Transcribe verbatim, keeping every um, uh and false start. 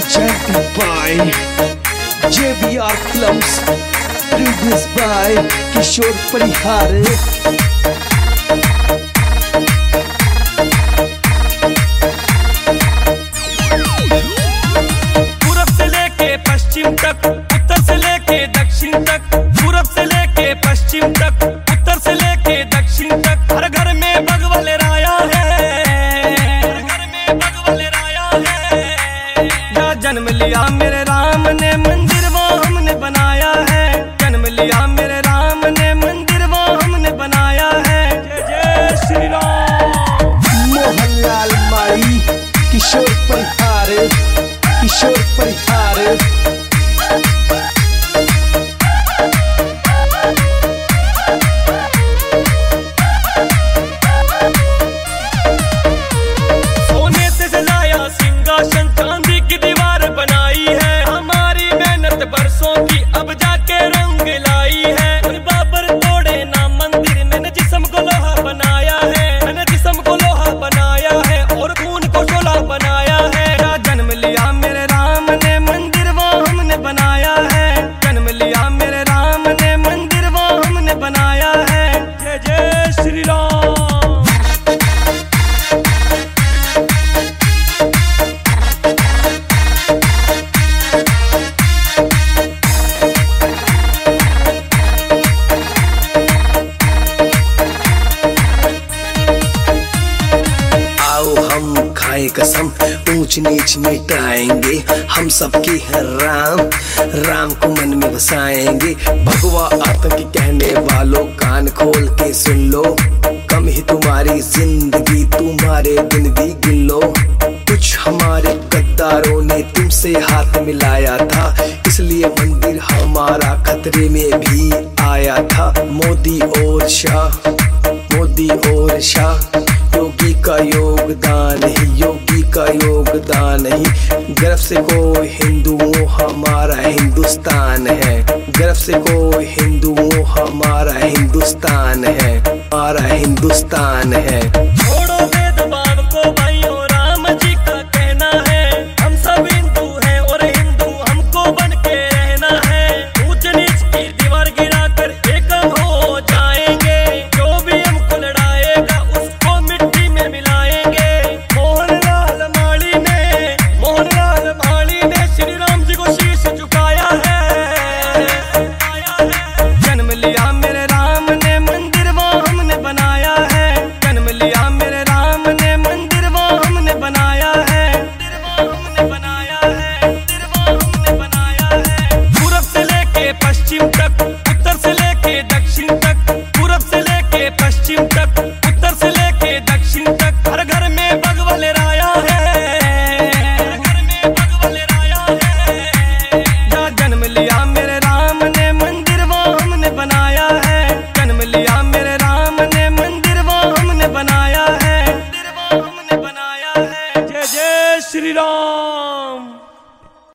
presented by J B R Films, produced by Kishore Parihar. पूरब से लेके पश्चिम तक, उत्तर से लेके दक्षिण तक, पूरब से लेके पश्चिम तक, उत्तर से लेके दक्षिण तक, हर घर में भगवल राया है, हर घर में भगवल राया है। या जन्म लिया मेरे राम ने, मंदिर वो हमने बनाया है। जन्म लिया मेरे राम ने, मंदिर वो हमने बनाया है। जय जय श्री राम। मोहनलाल माई, किशोर परिहार, किशोर परिहार। सोने से सजाया सिंहासन, चांदी की दीवार बनाई है। हमारी मेहनत बरसों की अब जाके रंग लाई है। और बाबर तोड़े ना मंदिर, मैंने जिस्म को लोहा बनाया है। मैंने जिस्म को लोहा बनाया है और खून को शोला बनाया है। या जन्म लिया मेरे राम ने, मंदिर वो हमने बनाया है। जन्म लिया मेरे राम ने, मंदिर वो हमने बनाया है। जय जय श्री राम। कसम ऊंच नीच मिटाएंगे, हम सबकी है राम, राम को मन में बसाएंगे। भगवा आतंक कहने वालों कान खोल के सुन लो, कम ही तुम्हारी जिंदगी, तुम्हारे दिन भी गिन लो। कुछ हमारे गद्दारों ने तुमसे हाथ मिलाया था, इसलिए मंदिर हमारा खतरे में भी आया था। मोदी और शाह, मोदी और शाह, योगी का योगदान ही, योगी का योगदान ही। गर्व से को हिंदुओं हमारा हिंदुस्तान है, गर्व से को हिंदुओं हमारा हिंदुस्तान है, हमारा हिंदुस्तान है।